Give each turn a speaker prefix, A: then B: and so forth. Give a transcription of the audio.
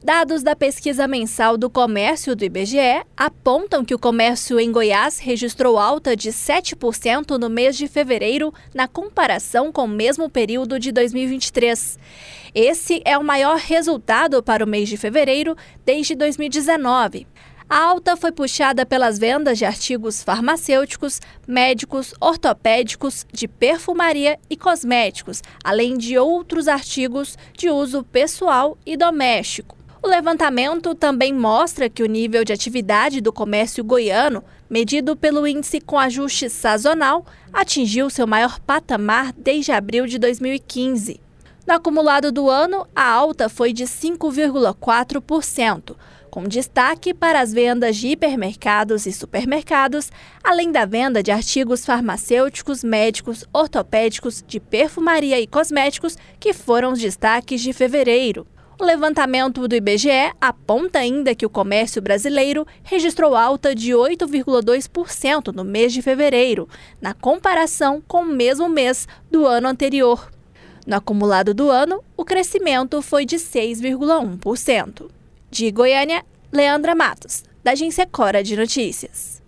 A: Dados da pesquisa mensal do comércio do IBGE apontam que o comércio em Goiás registrou alta de 7% no mês de fevereiro, na comparação com o mesmo período de 2023. Esse é o maior resultado para o mês de fevereiro desde 2019. A alta foi puxada pelas vendas de artigos farmacêuticos, médicos, ortopédicos, de perfumaria e cosméticos, além de outros artigos de uso pessoal e doméstico. O levantamento também mostra que o nível de atividade do comércio goiano, medido pelo índice com ajuste sazonal, atingiu seu maior patamar desde abril de 2015. No acumulado do ano, a alta foi de 5,4%, com destaque para as vendas de hipermercados e supermercados, além da venda de artigos farmacêuticos, médicos, ortopédicos, de perfumaria e cosméticos, que foram os destaques de fevereiro. O levantamento do IBGE aponta ainda que o comércio brasileiro registrou alta de 8,2% no mês de fevereiro, na comparação com o mesmo mês do ano anterior. No acumulado do ano, o crescimento foi de 6,1%. De Goiânia, Leandra Matos, da Agência Cora de Notícias.